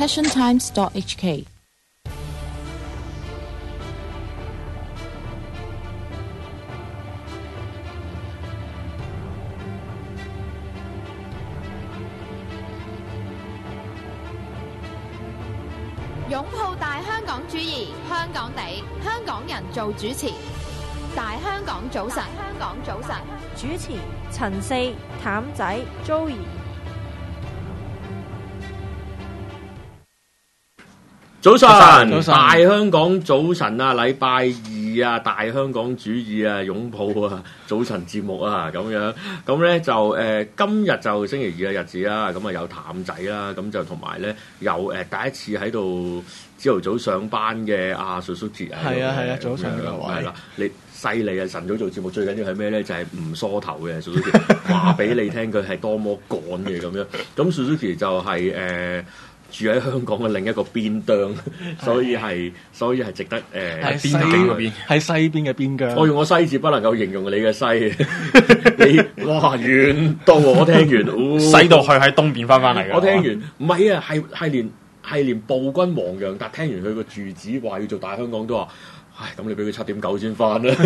passiontimes.hk。 擁抱大香港主義，香港地，香港人做主持。大香港早晨，香港早晨， 主持陳四、譚仔、Joey。 早晨，大香港早晨啊，禮拜二啊，大香港主義啊，擁抱啊，早晨節目啊，咁樣，咁咧就今日就星期二嘅日子啦，咁啊有譚仔啦，咁就同埋咧有第一次喺度朝頭早上班嘅阿 Suzuki 啊， 係啊，早晨各位， 係啦，你犀利啊！晨早做節目最緊要係咩咧？就係唔梳頭嘅 Suzuki， 話俾你聽佢係多麼趕嘅咁樣。咁 Suzuki 就係住喺香港嘅另一個邊疆，所以係值得喺邊境嗰邊，喺西邊嘅邊疆。 我用個西字不能夠形容你嘅西，你哇遠到我聽完， 西到去喺東邊翻嚟嘅。 我聽完唔係啊，係連暴君黃洋達聽完佢個住址話要做大香港都話，唉咁你俾佢7.9先翻啦。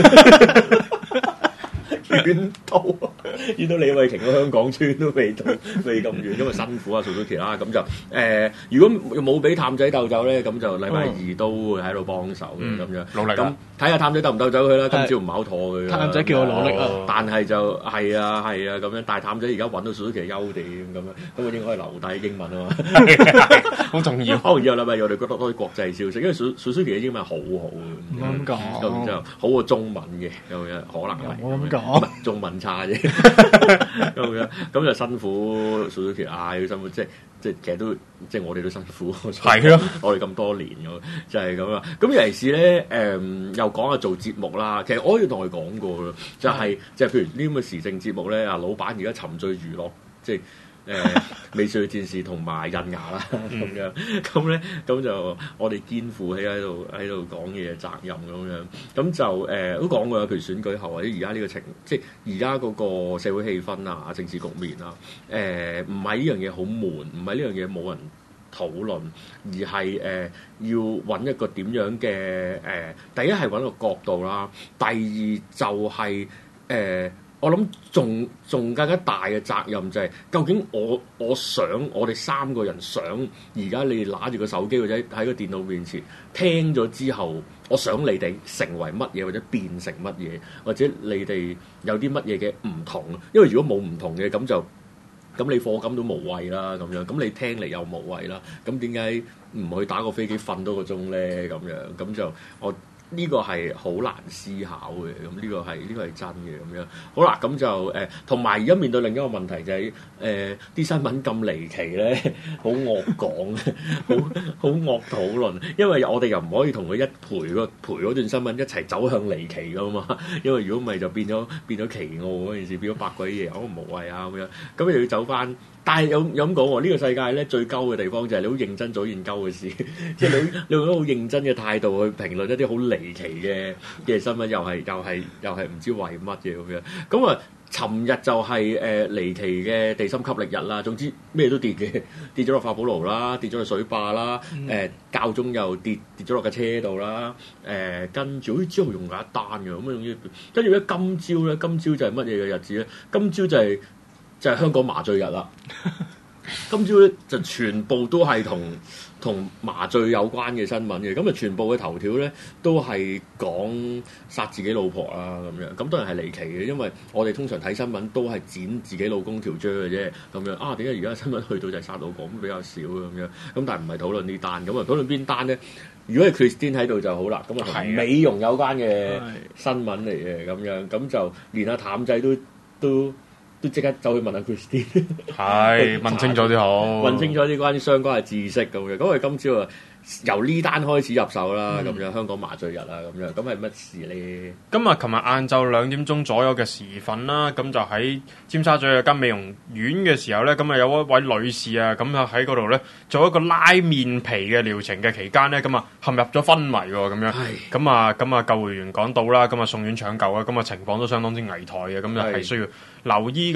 遠到你慧瓊個香港村都未咁遠，因為辛苦啊Suzuki啦，咁就如果冇俾譚仔鬥走咧，咁就禮拜二都會喺度幫手嘅咁樣， 努力咁睇下譚仔鬥唔鬥走佢啦。今朝唔係好妥佢， 譚仔叫我努力啊， 但係就係啊咁樣，但係譚仔而家揾到Suzuki嘅優點咁樣，咁我應該係留低英文啊嘛， 好重要。 可能以後禮拜我哋覺得多啲國際消息，因為Suzuki嘅英文好好嘅， 咁講， 咁就好過中文嘅咁樣，可能係我咁講。 中文差啫，咁就辛苦 Suzuki 要辛苦，即係其實都即係我哋都辛苦， 係咯， 我哋咁多年咁就係咁啦。咁尤其是咧又講下做節目啦，其實我要同佢講過啦，就係譬如呢啲咁嘅時政節目咧，老闆而家沉醉娛樂，即係。美少女戰士同埋印牙啦，咁樣咁咧，咁就我哋肩負起喺度講嘢嘅責任咁樣，咁就都講過，譬如選舉後或者而家呢個即係而家嗰個社會氣氛啊、政治局面啊，唔係呢樣嘢好悶，唔係呢樣嘢冇人討論，而係要揾一個點樣嘅第一係揾個角度啦，第二就係我諗仲更加大嘅責任就係，究竟我想我哋3個人想，而家你哋拿住個手機或者喺個電腦面前聽咗之後，我想你哋成為乜嘢或者變成乜嘢，或者你哋有啲乜嘢嘅唔同。因為如果冇唔同嘅，咁你課金都無謂啦，咁樣咁你聽嚟又無謂啦，咁點解唔去打個飛機瞓多個鐘咧？咁樣咁就我。呢個係好難思考嘅，咁呢個係真嘅咁樣。好啦，咁就同埋而家面對另一個問題就係啲新聞咁離奇咧，好惡講，好惡討論。因為我哋又唔可以同佢陪嗰段新聞一齊走向離奇噶嘛。因為如果唔係就變咗奇奧嗰件事，變咗百鬼嘢，好無謂啊咁樣。咁又要走翻。但係有咁講喎，呢個世界咧最鳩嘅地方就係你好認真做件鳩嘅事，即係你用一個好認真嘅態度去評論一啲好離奇嘅新聞，又係唔知為乜嘅咁樣。咁啊，尋日就係離奇嘅地心吸力日啦。總之咩都跌嘅，跌咗落法寶爐啦，跌咗落水壩啦，教宗又跌咗落架車度啦。跟住好似之後用有一單嘅咁樣，跟住咧今朝就係乜嘢嘅日子咧？今朝就係香港麻醉日啦！今朝咧就全部都係同麻醉有關嘅新聞嘅，咁啊全部嘅頭條咧都係講殺自己老婆啦咁樣，咁當然係離奇嘅，因為我哋通常睇新聞都係剪自己老公條啫嘅啫，咁樣啊點解而家新聞去到就係殺老婆咁比較少咁樣，咁但係唔係討論呢單，咁啊討論邊單咧？如果係 Christine 喺度就好啦，咁啊同美容有關嘅新聞嚟嘅咁樣，咁就連阿譚仔都即刻走去問下 Christine， 係問清楚啲好， 問清楚啲關於相關嘅知識咁樣。咁我哋今朝啊由呢單開始入手啦，咁樣香港麻醉日啊，咁樣咁係乜事咧？ 琴日晏晝2點鐘左右嘅時分啦，咁就喺尖沙咀嘅間美容院嘅時候咧，咁啊有一位女士啊，咁啊喺嗰度咧做一個拉面皮嘅療程嘅期間咧，咁啊陷入咗昏迷喎，咁樣，咁啊救護員趕到啦，咁啊送院搶救啊，咁啊情況都相當之危殆嘅，咁就係需要留醫，咁啊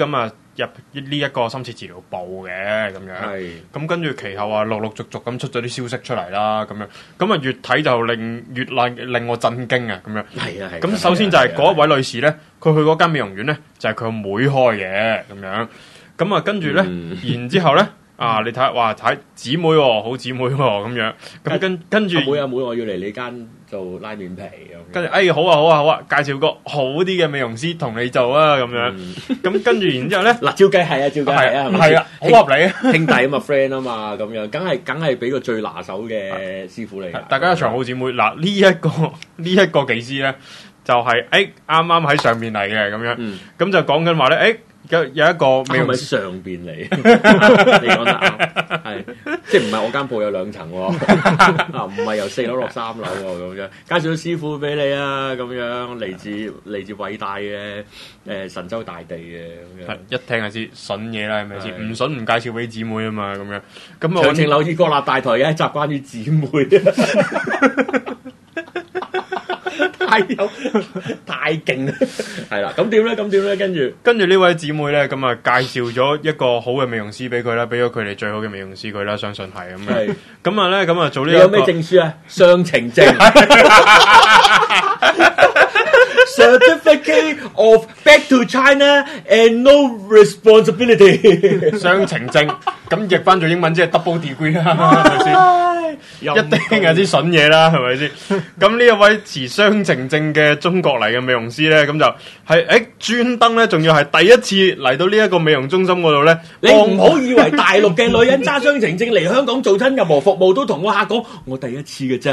呢一個深切治療部嘅咁樣。 係咁跟住其後啊，陸陸續續咁出咗啲消息出嚟啦，咁樣咁啊越睇就令我震驚啊，咁樣。 係啊係。 咁首先就係嗰一位女士咧，佢去嗰間美容院咧就係佢個妹開嘅咁樣。咁啊跟住咧，然之後咧。啊！你睇，哇！睇姊妹喎，好姊妹喎，咁樣。咁跟住， 阿妹，我要嚟你間做拉面皮咁。 跟住，好啊，介紹個好啲嘅美容師同你做啊，咁樣。咁跟住，然之後咧， 嗱，照計係啊， 係啊，好合理啊， 兄弟啊嘛，friend 啊嘛，咁樣，梗係俾個最拿手嘅師傅嚟。 大家一場好姊妹。嗱，呢一個技師咧，就係啱啱喺上面嚟嘅咁樣。咁就講緊話咧，有一個美容師上邊嚟，你講得啱，係即係唔係我間鋪有2層喎，唔係由4樓落3樓喎，咁樣介紹咗師傅俾你啊，咁樣嚟自偉大嘅神州大地嘅咁樣， 一聽就知筍嘢啦，係咪先？唔筍唔介紹俾姊妹啊嘛，咁樣咁啊， 詳情留意國立大台嘅一集關於姊妹。太勁啦，係啦，咁點咧？跟住呢位姊妹咧，咁啊介紹咗一個好嘅美容師俾佢啦，俾咗佢哋最好嘅美容師佢啦，相信係咁樣。咁啊咧，咁啊做呢個。你有咩證書啊？雙程證。Certificate of back to China and no responsibility。 雙程證，咁譯翻做英文即係 double degree 啦，係咪先？一定有啲筍嘢啦，係咪先？咁呢一位持雙程證嘅中國嚟嘅美容師咧，咁就係專登咧，仲要係第一次嚟到呢一個美容中心嗰度咧。 你唔好以為大陸嘅女人揸雙程證嚟香港做親任何服務都同我客講，我第一次嘅啫。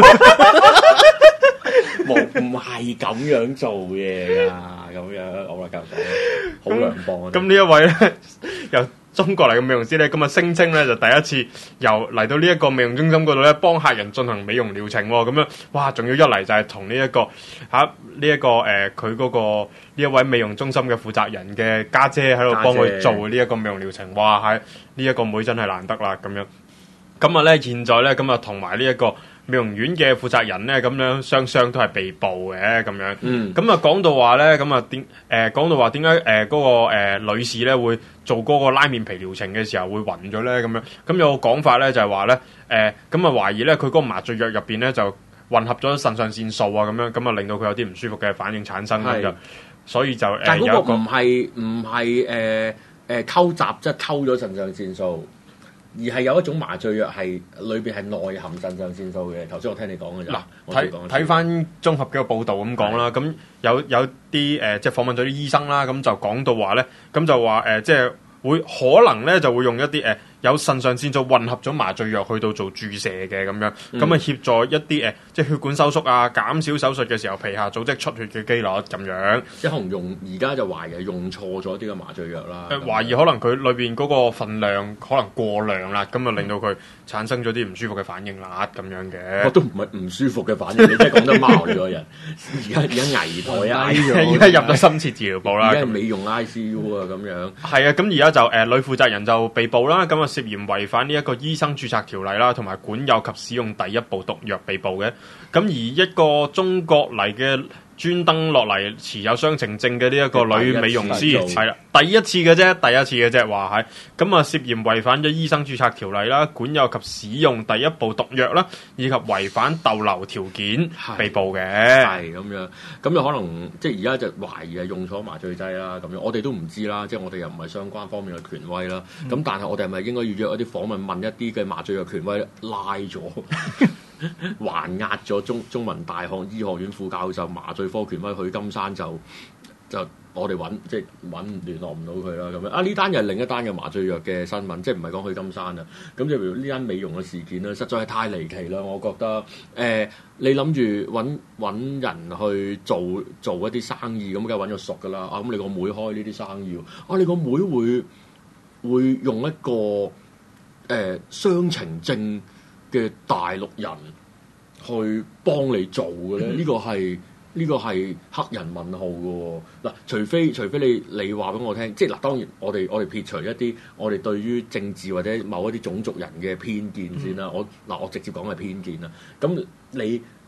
唔係咁樣做嘢啊，咁樣我話夠好兩磅。 咁呢一位咧由中國嚟嘅美容師咧，咁啊聲稱咧就第一次由嚟到呢一個美容中心嗰度咧，幫客人進行美容療程喎，咁樣哇，仲要一嚟就係同呢一個佢嗰個呢一位美容中心嘅負責人嘅家姐喺度幫佢做呢一個美容療程，哇！係呢一個妹真係難得啦，咁樣。咁啊咧，現在咧咁啊同埋呢一個美容院嘅負責人咧，咁樣雙都係被捕嘅咁樣。咁啊講到話咧，咁啊講到話點解嗰個女士咧會做嗰個拉面皮療程嘅時候會暈咗咧？咁樣咁有個講法咧就係話咧，咁啊懷疑咧佢嗰個麻醉藥入邊咧就混合咗腎上腺素啊，咁樣令到佢有啲唔舒服嘅反應產生咁就，所以就但係嗰個唔係溝雜質溝咗腎上腺素。而係有一種麻醉藥係裏邊係內含腎上腺素嘅。頭先我聽你講嘅啫。 嗱，睇翻綜合嘅報導咁講啦，咁有啲即係訪問咗啲醫生啦，咁就講到話咧，咁就話即係會可能咧就會用一啲有腎上腺素混合咗麻醉藥去到做注射嘅咁樣，咁啊協助一啲即係血管收縮啊，減少手術嘅時候皮下組織出血嘅機率咁樣。 即係可能而家就懷疑用錯咗啲嘅麻醉藥啦。 懷疑可能佢裏邊嗰個份量可能過量啦，咁啊令到佢產生咗啲唔舒服嘅反應啦咁樣嘅。 我都唔係唔舒服嘅反應，你真係講得貓呢個人。而家危殆啊！ 而家入咗深切治療部啦， 而家美容 ICU 啊咁樣。 係啊，咁而家就女負責人就被捕啦，咁啊涉嫌違反呢一個醫生註冊條例啦，同埋管有及使用第一部毒藥被捕嘅。咁而一個中國嚟嘅專登落嚟持有雙程證嘅呢一個女美容師，係啦，第一次嘅啫，話係咁啊涉嫌違反咗醫生註冊條例啦，管有及使用第一部毒藥啦，以及違反逗留條件被捕嘅。 係咁樣，咁就可能即係而家就懷疑係用錯麻醉劑啦，咁樣我哋都唔知啦，即係我哋又唔係相關方面嘅權威啦。咁但係我哋係咪應該要約一啲訪問問一啲嘅麻醉藥權威拉咗？還押咗中文大學醫學院副教授麻醉科權威許金山就我哋聯絡唔到佢啦咁樣啊！呢單又係另一單嘅麻醉藥嘅新聞，即係唔係講許金山啊？咁就譬如呢單美容嘅事件咧，實在係太離奇啦！我覺得你諗住揾人去做一啲生意，咁梗係揾咗熟噶啦啊！咁你個妹開呢啲生意啊？你個妹會用一個雙程證嘅大陸人去幫你做嘅咧？呢個係黑人問號嘅喎。嗱，除非你話俾我聽，即係嗱，當然我哋撇除一啲我哋對於政治或者某一啲種族人嘅偏見先啦。我直接講係偏見啦。咁你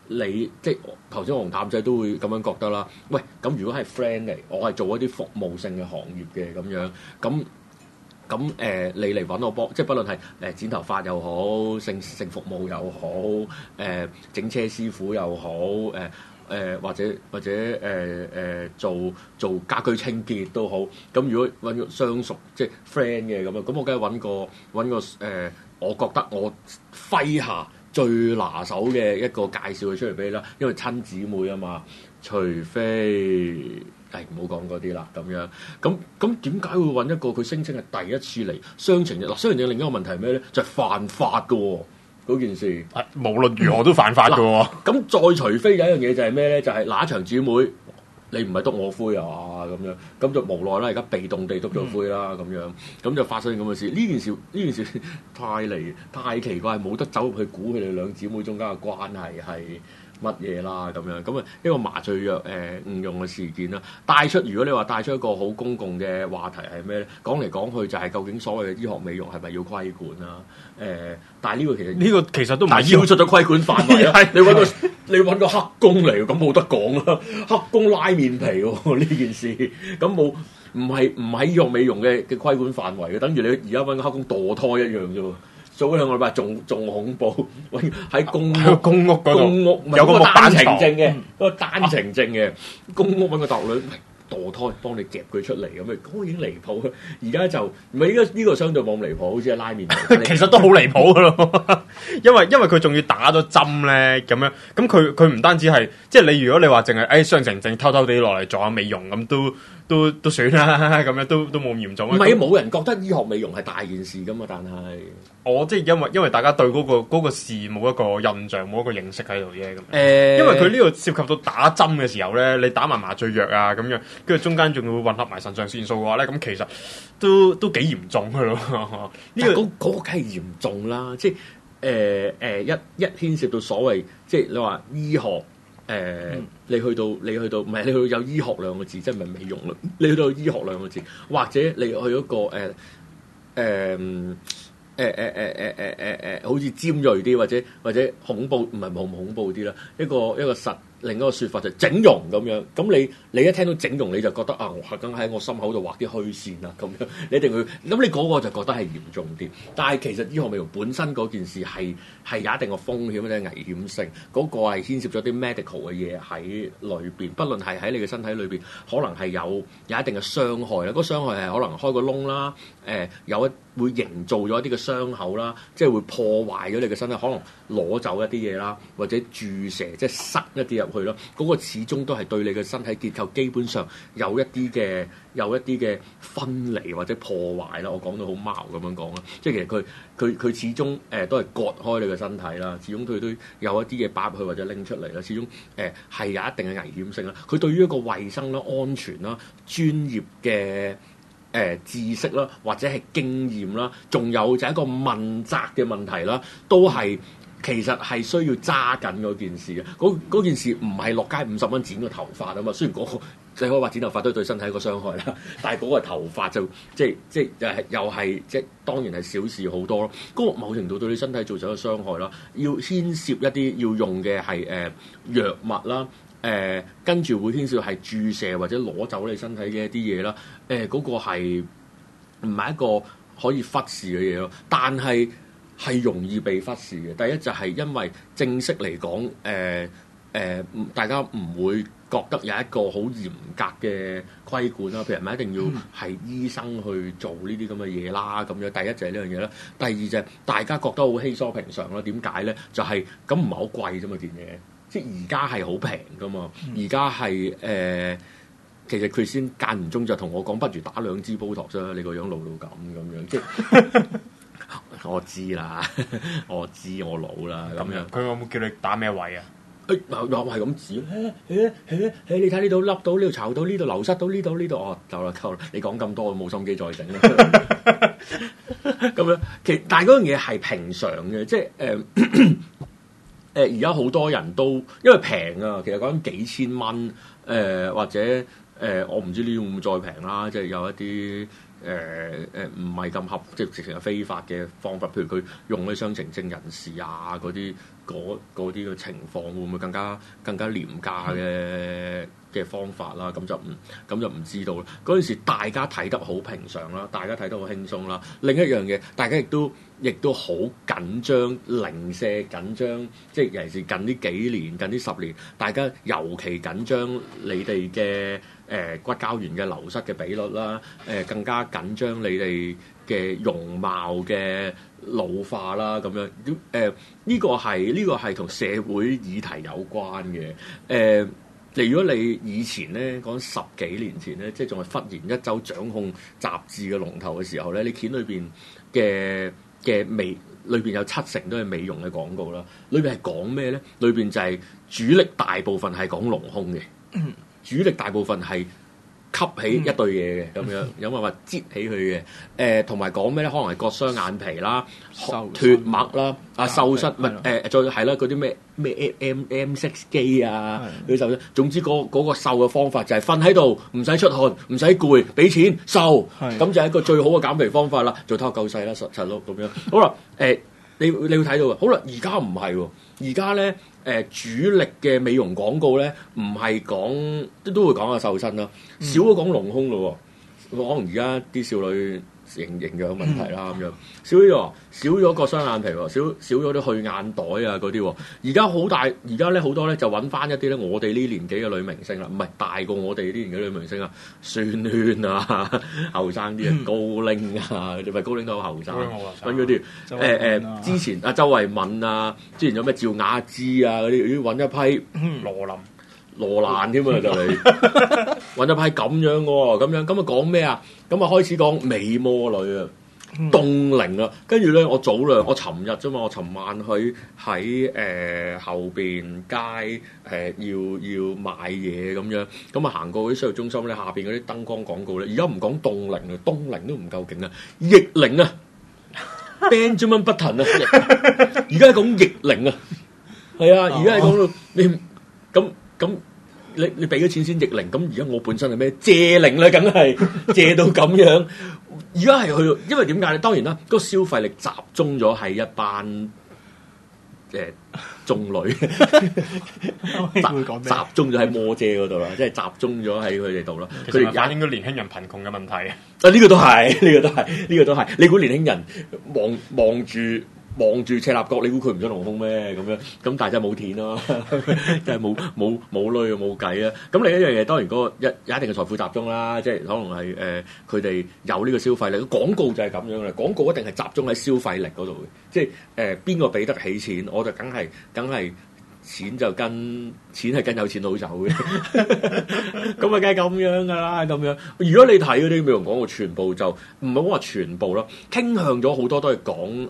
你即係頭先紅譚仔都會咁樣覺得啦。喂，咁如果係 friend 嚟，我係做一啲服務性嘅行業嘅咁樣，咁你嚟揾我幫，即係不論係剪頭髮又好，性服務又好，整車師傅又好，或者做家居清潔都好。咁如果揾個相熟即係 friend 嘅咁樣，咁我梗係揾個我覺得我麾下最拿手嘅一個介紹佢出嚟俾你啦，因為親姊妹啊嘛，除非。唔好講嗰啲啦，咁樣咁點解會揾一個佢聲稱係第一次嚟雙程嗱？雙程證另一個問題係咩咧？就係犯法嘅喎，嗰件事。 無論如何都犯法嘅喎。 咁再除非有一樣嘢就係咩咧？就係嗱場姊妹，你唔係督我灰啊咁樣，咁就無奈啦，而家被動地督咗灰啦咁樣，咁就發生咁嘅事。呢件事太奇怪，冇得走入去估佢哋兩姊妹中間嘅關係係乜嘢啦咁樣，咁啊一個麻醉藥誤用嘅事件啦，如果你話帶出一個好公共嘅話題係咩咧？講嚟講去就係究竟所謂嘅醫學美容係咪要規管啦？但係呢個其實都唔係超出咗規管範圍啦。你揾個黑工嚟，咁冇得講啦。黑工拉面皮喎呢件事，咁唔係醫學美容嘅規管範圍嘅，等於你而家揾個黑工墮胎一樣啫喎。早2個禮拜仲恐怖，喺公屋嗰度有個單程證嘅，嗰個單程證嘅公屋揾個大陸女墮胎，幫你夾佢出嚟咁樣，嗰已經離譜。而家就唔係呢個相對冇咁離譜，好似係拉麵其實都好離譜噶咯，因為佢仲要打咗針咧，咁樣咁佢唔單止係即係你如果你話淨係雙程證偷偷地落嚟做下美容咁都算啦，咁樣都冇咁嚴重。唔係冇人覺得醫學美容係大件事噶嘛，但係我即係因為大家對嗰個事冇一個印象，冇一個認識喺度啫咁。因為佢呢個涉及到打針嘅時候咧，你打埋麻醉藥啊咁樣，跟住中間仲會混合埋腎上腺素嘅話咧，咁其實都幾嚴重噶咯。呢個梗係嚴重啦，即係一牽涉到所謂即係你話醫學。你去到唔係你去到有醫學兩個字，即係唔係美容啦？你去到醫學兩個字，或者你去一個好似尖鋭啲，或者恐怖唔係冇恐怖啲啦，一個另一個説法就係整容咁樣。咁你一聽到整容你就覺得啊，我梗喺我心口度畫啲虛線啦咁樣，你一定會咁你嗰個就覺得係嚴重啲。但係其實醫學美容本身嗰件事係有一定嘅風險或者危險性，嗰個係牽涉咗啲 medical 嘅嘢喺裏邊，不論係喺你嘅身體裏邊，可能係有一定嘅傷害啦。嗰個傷害係可能開個窿啦，會營造咗一啲嘅傷口啦，即係會破壞咗你嘅身體，可能攞走一啲嘢啦，或者注射即係塞一啲入去咯。嗰個始終都係對你嘅身體結構基本上有一啲嘅分離或者破壞啦。我講到好矛咁樣講啦，即係其實佢始終都係割開你嘅身體啦，始終佢都有一啲嘢擺入去或者拎出嚟啦，始終係有一定嘅危險性啦。佢對於一個衛生啦、安全啦、專業嘅知識啦，或者係經驗啦，仲有就係一個問責嘅問題啦，都係其實係需要揸緊嗰件事嘅。嗰件事唔係落街50蚊剪個頭髮啊嘛，雖然嗰個你可以話剪頭髮都對身體一個傷害啦，但係嗰個頭髮就即係又係即係當然係小事好多咯。嗰個某程度對你身體造成一個傷害啦，要牽涉一啲要用嘅係藥物啦。跟住會牽涉係注射或者攞走你身體嘅一啲嘢啦，嗰個係唔係一個可以忽視嘅嘢咯？但係容易被忽視嘅。第一就係因為正式嚟講，大家唔會覺得有一個好嚴格嘅規管啦，譬如唔係一定要係醫生去做呢啲咁嘅嘢啦，咁樣。第一就係呢樣嘢啦，第二就係大家覺得好稀疏平常啦。點解咧？就係咁唔係好貴啫嘛，件嘢。即係而家係好平噶嘛，而家係其實佢先間唔中就同我講，不如打2支Botox啫，你個樣老到咁樣，即係我知啦，我知我老啦咁樣。 佢有冇叫你打咩位啊？ 又係咁指，你睇呢度凹到，呢度巢到，呢度流失到，呢度哦，夠啦，你講咁多，我冇心機再整啦。咁樣但係嗰樣嘢係平常嘅，即係而家好多人都因為平啊，其實講緊幾千蚊，或者我唔知呢種會唔會再平啦，即係有一啲唔係咁合，即係直情係非法嘅方法，譬如佢用啲雙程證人士啊嗰啲嘅情況，會唔會更加廉價嘅方法啦？咁就唔知道啦。嗰陣時大家睇得好平常啦，大家睇得好輕鬆啦。另一樣嘢，大家亦都好緊張，零舍緊張，即係尤其是近呢幾年、近呢10年，大家尤其緊張你哋嘅骨膠原嘅流失嘅比率啦，更加緊張你哋嘅容貌嘅老化啦，咁樣呢個係同社會議題有關嘅。如果你以前咧講10幾年前咧，即係仲係忽然一周掌控雜誌嘅龍頭嘅時候咧，你見裏邊嘅美裏邊有70%都係美容嘅廣告啦。裏邊係講咩咧？裏邊就係主力大部分係講隆胸嘅，主力大部分係吸起一對嘢嘅咁樣，有冇話擠起佢嘅？同埋講咩咧？可能係割雙眼皮啦、脫脈啦、瘦身咪再係啦嗰啲咩 M6 肌啊嗰啲瘦身。總之嗰個瘦嘅方法就係瞓喺度，唔使出汗，唔使攰，俾錢瘦，咁就係一個最好嘅減肥方法啦。做偷夠細啦，實碌咁樣。好啦，你會睇到嘅。好啦，而家唔係喎，而家咧。主力嘅美容廣告咧，唔係講都會講下瘦身啦，少咗講隆胸咯喎。可能而家啲少女營養問題啦咁樣，少咗個雙眼皮喎，少咗啲去眼袋啊嗰啲喎。而家咧好多咧就揾翻一啲咧我哋呢年紀嘅女明星啦，唔係大過我哋呢年紀嘅女明星啊，孫圈啊，後生啲啊，高拎啊，唔係高拎都好後生，揾嗰啲之前啊周慧敏啊，之前有咩趙雅芝啊嗰啲，揾一批羅蘭添啊，就嚟揾一批咁樣喎，咁啊講咩啊？咁啊開始講美魔女啊，凍齡啊，跟住咧我尋日啫嘛，我尋晚喺後邊街要買嘢咁樣，咁啊行過嗰啲商業中心咧，下邊嗰啲燈光廣告咧，而家唔講凍齡啊，凍齡都唔夠勁啊，逆齡啊，Benjamin Button 啊，而家係講逆齡啊，係啊，而家係講到你咁。你俾咗錢先逆齡，咁而家我本身係咩借齡咧？梗係借到咁樣。而家係去到，因為點解咧？當然啦，嗰個消費力集中咗喺一班中女，集中咗喺摩姐嗰度啦，即係集中咗喺佢哋度啦。 佢哋反映咗年輕人貧窮嘅問題啊！ 呢個都係。你估年輕人望住赤鱲角，你估佢唔想隆胸咩？咁樣咁，但係真係冇錢咯，真係冇女冇計啊！咁另一樣嘢，當然嗰個有一定嘅財富集中啦，即係可能係佢哋有呢個消費力。廣告就係咁樣啦，廣告一定係集中喺消費力嗰度嘅，即係邊個俾得起錢，我就梗係錢係跟有錢佬走嘅，咁啊梗係咁樣噶啦，咁樣。如果你睇嗰啲美容廣告，全部就唔係講話全部咯，傾向咗好多都係講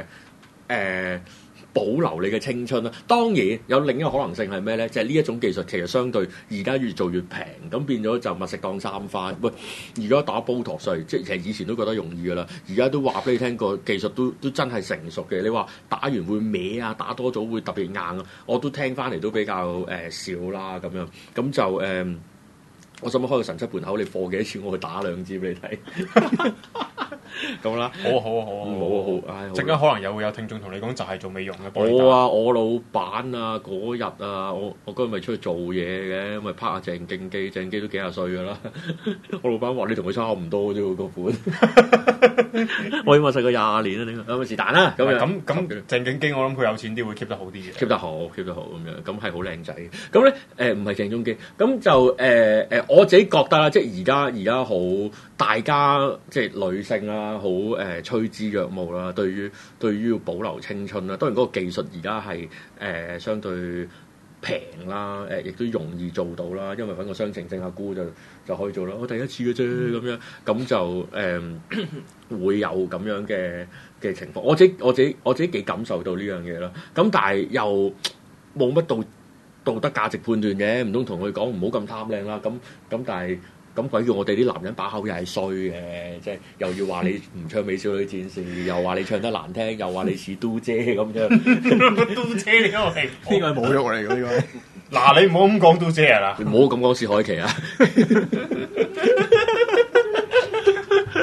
保留你嘅青春啦。當然有另一個可能性係咩咧？就係呢一種技術其實相對而家越做越平，咁變咗就密食當三番。喂，而家打煲陀稅，即係其實以前都覺得容易噶啦，而家都話俾你聽個技術都真係成熟嘅。你話打完會歪啊，打多咗會特別硬啊，我都聽翻嚟都比較少啦咁樣。咁就我想唔開個神七盤口，你貨幾多錢？我去打2支俾你睇。咁啦，好， 陣間可能又會有聽眾同你講，就係做美容嘅。 我老闆啊，嗰日啊，我嗰日咪出去做嘢嘅，咪拍下鄭敬基，鄭基都幾廿歲噶啦。我老闆話：你同佢差唔多啫喎，個款。我起碼細過20年啦，你咁是但啦。 咁鄭敬基，我諗佢有錢啲會 keep 得好啲嘅。 keep 得好咁樣，咁係好靚仔。咁咧唔係鄭中基，咁就我自己覺得啦，即係而家好大家即係女性啦。好趨之若鶩啦，對於要保留青春啦，當然嗰個技術而家係相對平啦，亦都容易做到啦，因為揾個雙程證阿姑就可以做啦。我第一次嘅啫咁樣，咁就會有咁樣嘅情況。我自己幾感受到呢樣嘢啦。咁但係又冇乜道德價值判斷嘅，唔通同佢講唔好咁貪靚啦。咁但係。咁鬼叫我哋啲男人把口又係衰嘅，即係又要話你唔唱美少女戰士，又話你唱得難聽，又話你似嘟姐咁樣。 嘟姐呢個係呢個係侮辱嚟嘅呢個。 嗱，你唔好咁講嘟姐啊！ 唔好咁講薛凱琪啊！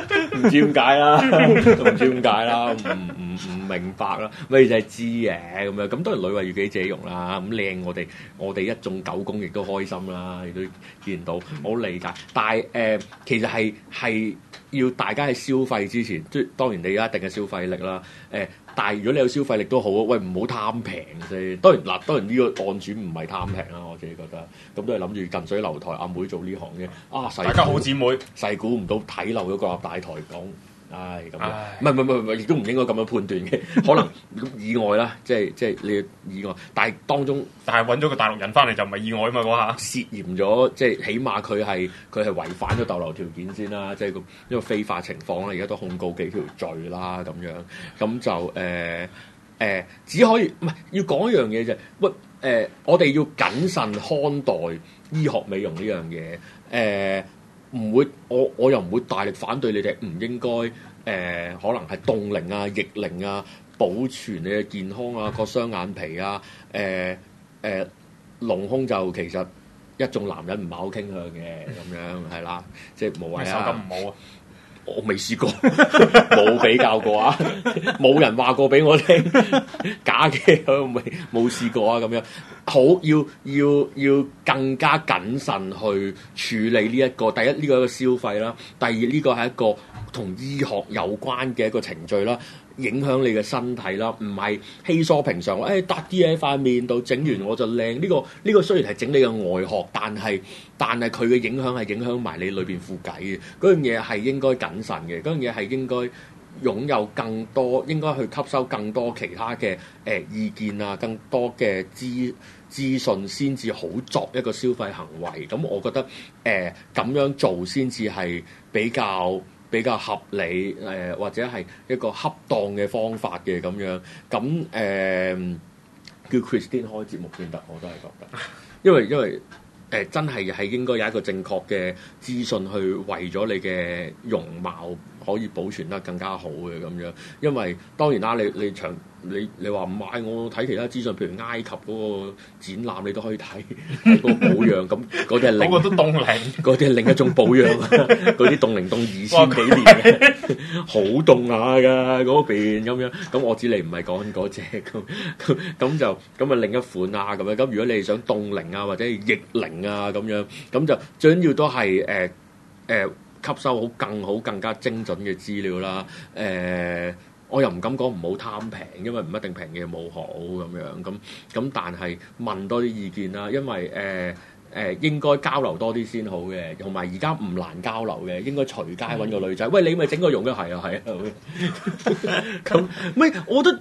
唔知點解啦，唔知點解啦，唔明白啦，咪就係知嘅咁樣。咁當然女為悅己者容啦，咁靚我哋一眾狗公亦都開心啦，亦都見到我好理解。但係其實係要大家喺消費之前，即係當然你有一定嘅消費力啦。但係如果你有消費力都好，喂唔好貪平啫。當然呢個案主唔係貪平啦，我自己覺得。咁都係諗住近水樓台，阿妹做呢行嘅。大家好姊妹，細估唔到睇漏咗個大台講。唉，咁樣唔係，亦都唔應該咁樣判斷嘅，可能意外啦，即係你意外，但係當中， 但係揾咗個大陸人翻嚟就唔係意外啊嘛，嗰下涉嫌咗，即係起碼佢係違反咗逗留條件先啦，即係一個非法情況啦，而家都控告幾條罪啦，咁樣，咁就只可以唔係要講一樣嘢啫，喂我哋要謹慎看待醫學美容呢樣嘢，唔會，我又唔會大力反對你哋唔應該可能係凍齡啊、逆齡啊，保存你嘅健康啊、個雙眼皮啊，隆胸就其實一眾男人唔係好傾向嘅咁樣係啦，即係無謂啊。手感唔好啊！我未試過，冇比較過啊，冇人話過俾我聽，假嘅冇試過啊，咁樣好要更加謹慎去處理呢一個。第一呢個係一個消費啦，第二呢個係一個同醫學有關嘅一個程序啦，影響你嘅身體啦，唔係稀疏平常。搭啲喺塊面度整完我就靚。呢個雖然係整你嘅外殼，但係佢嘅影響係影響埋你裏邊副計嘅。嗰樣嘢係應該謹慎嘅，嗰樣嘢係應該擁有更多，應該去吸收更多其他嘅意見啊，更多嘅資訊先至好作一個消費行為。咁我覺得咁樣做先至係比較合理，或者係一個恰當嘅方法嘅咁樣。咁叫 Christine 開節目先得，我都係覺得，因為真係應該有一個正確嘅資訊去為咗你嘅容貌可以保存得更加好嘅咁樣。因為當然啦，你話唔買，我睇其他資訊，譬如埃及嗰個展覽，你都可以睇嗰個保養。咁嗰啲係另，嗰個都凍齡，嗰啲係另一種保養。嗰啲凍齡凍2000幾年嘅，好凍下㗎嗰邊咁樣。咁我知你唔係講緊嗰隻咁就咁啊另一款啊咁樣。咁如果你係想凍齡啊或者係逆齡啊咁樣，咁就最緊要都係吸收好更加精準嘅資料啦。我又唔敢講唔好貪平，因為唔一定平嘅冇好咁樣咁，但係問多啲意見啦，因為應該交流多啲先好嘅，同埋而家唔難交流嘅，應該隨街揾個女仔，喂你咪整個容嘅，係啊，咁咪我覺得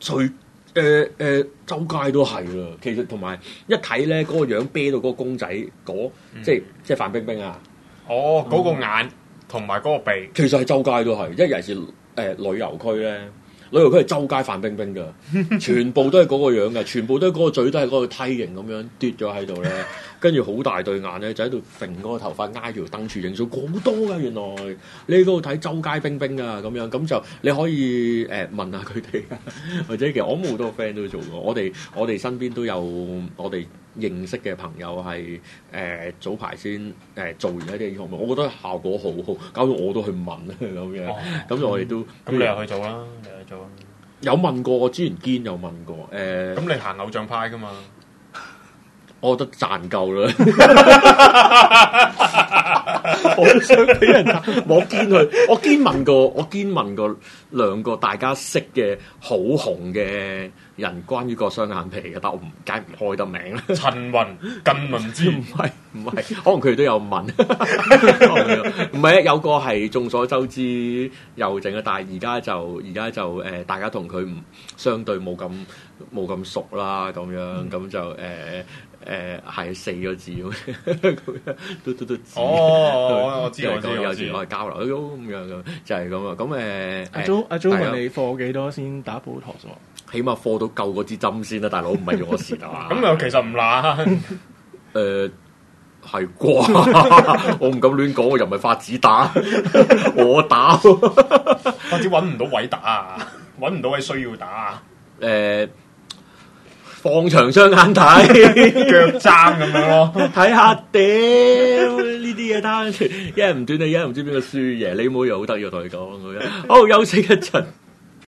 周街都係啦，其實同埋一睇咧嗰個樣啤到嗰個公仔即係范冰冰啊， 嗰個眼同埋嗰個鼻， 其實係周街都係，尤其是旅遊區咧，旅遊區係周街范冰冰㗎，全部都係嗰個樣㗎，全部都係嗰個嘴都係嗰個梯形咁樣嘟咗喺度咧，跟住好大對眼咧就喺度揈嗰個頭髮挨條燈柱影相，好多㗎原來，你喺嗰度睇周街冰冰啊咁樣，咁就你可以問下佢哋，或者其實我好多 friend 都做過，我哋身邊都有我哋認識嘅朋友係早排先做完一啲項目，我覺得效果好好，搞到我都去問咁樣，咁我哋都咁你又去做啦， 有問過，我之前堅有問過， 咁你行偶像派㗎嘛？ 我覺得賺夠啦，我都想俾人賺。我堅問過兩個大家識嘅好紅嘅人，關於個雙眼皮嘅，但我梗係唔開得名啦。 陳雲、近鄰之唔係，可能佢哋都有問，唔係啊，有個係眾所周知又整嘅，但係而家就大家同佢唔相對冇咁熟啦，咁樣咁就係4個字咁樣，都知。 我知有時我係交流咁樣就係咁啊。咁阿 Jo 問你貨幾多先打補陀數？ 起碼貨到夠嗰支針先啦，大佬唔係用我蝕啊嘛。 咁又其實唔難。 係啩？我唔敢亂講，我又唔係發子打，我打。 發子揾唔到位打啊，揾唔到位需要打啊。 放長雙眼睇， 腳踭咁樣咯。 睇下屌呢啲嘢單，一人唔短你一人唔知邊個輸贏，你妹又好得意，我同你講，好休息一陣。